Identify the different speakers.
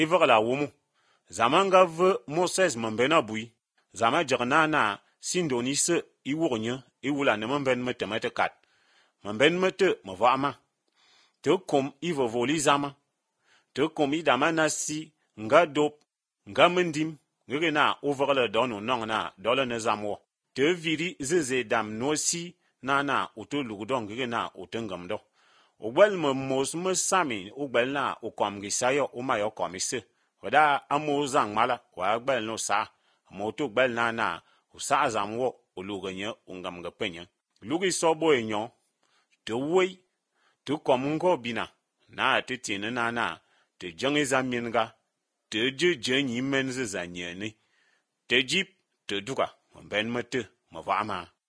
Speaker 1: ivagla wumu zamanga ve Moses membena bui zama jagna na sindonise iwurnye iwula ne memben mete kat memben mete mevama te kom ivovoli zama te kom idama nasi nga dop nga mendim ngege na uvagla donu nong na dole ne zamwo te viri zeze dam nosi na utolugdo ngege na utengamdo ugbel mos mesami ugbel na ukom gisayo umayo komise wada amozang mala wa gbel no sa moto gbel na usa zamwo ulugenye ungam gapenya lugi sobo enyo te wei te kom ngo bina na te tine na te jange zaminga te je nyi menze zanyene te jip te duka ben mete mavama